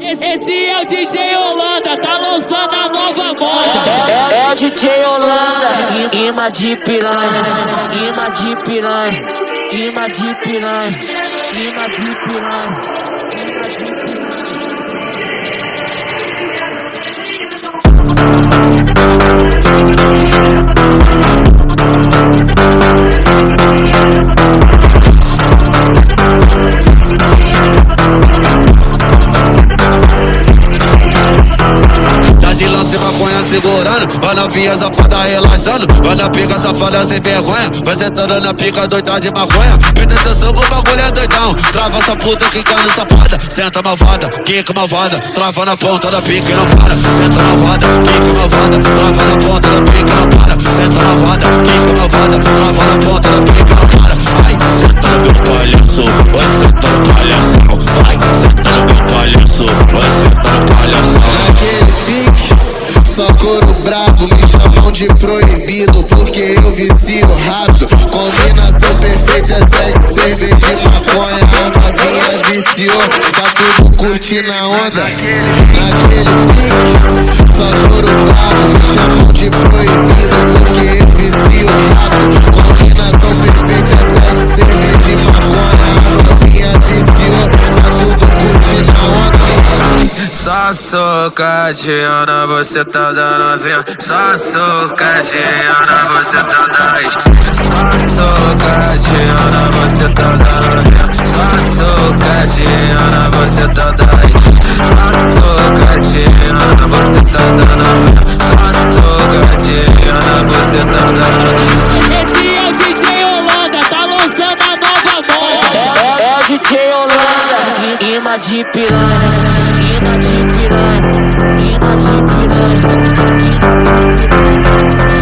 Esse é o DJ Holanda, tá lançando a nova moda. É o DJ Holanda, imã de piranha, imã de piranha, imã de piranha, imã de piranha. Maconha segurando, vai na vinha safada relaxando, vai na pica safada sem vergonha, vai sentando na pica doida de maconha. Presta atenção que o bagulho é doidão, trava essa puta quicando safada, senta malvada, quica malvada, trava na ponta da pica e não para, senta malvada, quica malvada, trava na ponta da pica e não para, senta malvada, quica malvada, trava na ponta da pica e não para. Ai, senta no meu palhaço, vai senta no palhação, vai senta no meu palhaço, vai senta no palhação. Naquele pique só couro brabo, me chamam de proibido porque eu vicio rápido. Combinação perfeita, sexo, cerveja e maconha. A novinha viciou, tá tudo curtindo a onda. Naquele pique, só couro brabo, me chamam de proibido porque eu vicio rápido. Combinação perfeita, sexo, cerveja e maconha. A novinha viciou, tá tudo curtindo a onda. Só socadinha, você tá dando vinha. Só socadinha, você tá dando. Só socadinha, você tá dando vinha. Só socadinha, você tá dando. Só socadinha, você tá dando vinha. Só socadinha, você tá dando. Esse é o DJ Holanda, tá lançando a nova moda. É o DJ Holanda, imã de piranha. Imã de piranha, imã de piranha, imã de piranha.